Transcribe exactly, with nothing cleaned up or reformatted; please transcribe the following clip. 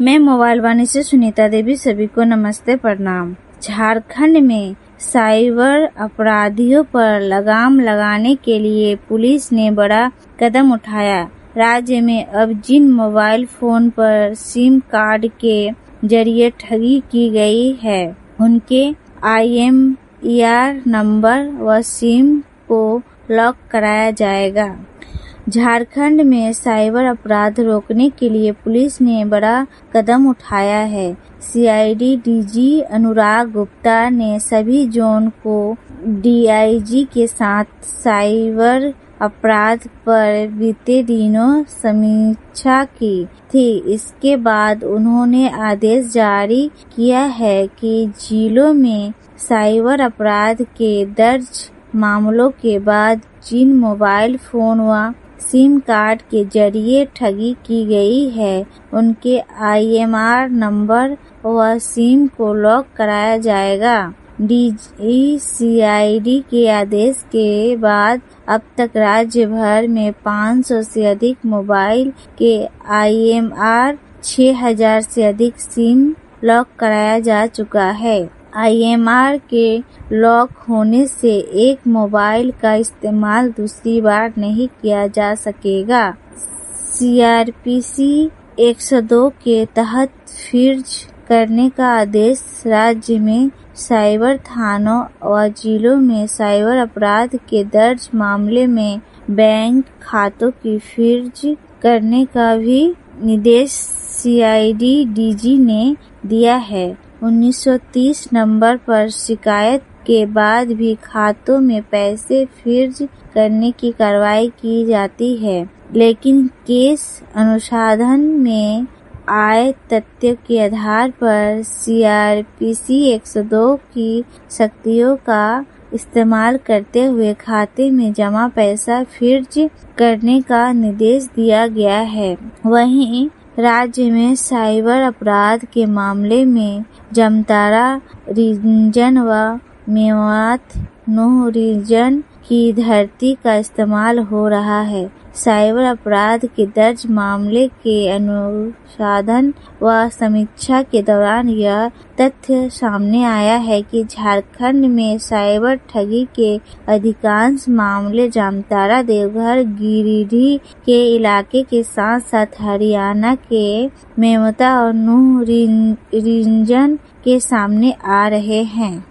मैं मोबाइल वाणी से सुनीता देवी, सभी को नमस्ते प्रणाम। झारखंड में साइबर अपराधियों पर लगाम लगाने के लिए पुलिस ने बड़ा कदम उठाया। राज्य में अब जिन मोबाइल फोन पर सिम कार्ड के जरिए ठगी की गई है, उनके I M E R number व सिम को लॉक कराया जाएगा। झारखंड में साइबर अपराध रोकने के लिए पुलिस ने बड़ा कदम उठाया है। C I D D G Anurag Gupta ने सभी जोन को डी आई जी के साथ साइबर अपराध पर बीते दिनों समीक्षा की थी। इसके बाद उन्होंने आदेश जारी किया है कि जिलों में साइबर अपराध के दर्ज मामलों के बाद जिन मोबाइल फोन व सिम कार्ड के जरिए ठगी की गई है, उनके I M E R number व सिम को लॉक कराया जाएगा। D G C I D के आदेश के बाद अब तक राज्य भर में पाँच सौ से अधिक मोबाइल के आई एम ई आर, छह हज़ार से अधिक सिम लॉक कराया जा चुका है। आई एम ई आर के लॉक होने से एक मोबाइल का इस्तेमाल दूसरी बार नहीं किया जा सकेगा। सी आर पी सी एक सौ दो के तहत फर्ज करने का आदेश राज्य में साइबर थानों व जिलों में साइबर अपराध के दर्ज मामले में बैंक खातों की फर्ज करने का भी निर्देश सी आई डी डी जी ने दिया है। उन्नीस सौ तीस नंबर पर शिकायत के बाद भी खातों में पैसे फर्ज करने की कार्रवाई की जाती है, लेकिन केस अनुसंधान में आए तथ्यों के आधार पर सी आर पी सी एक सौ दो की शक्तियों का इस्तेमाल करते हुए खाते में जमा पैसा फर्ज करने का निर्देश दिया गया है। वहीं राज्य में साइबर अपराध के मामले में जामताड़ा रीजन व मेवात नौ रीजन की धरती का इस्तेमाल हो रहा है। साइबर अपराध के दर्ज मामले के अनुसंधान व समीक्षा के दौरान यह तथ्य सामने आया है कि झारखंड में साइबर ठगी के अधिकांश मामले जामताड़ा, देवघर, गिरिडीह के इलाके के साथ साथ हरियाणा के मेवात और नूह रीजन के सामने आ रहे हैं।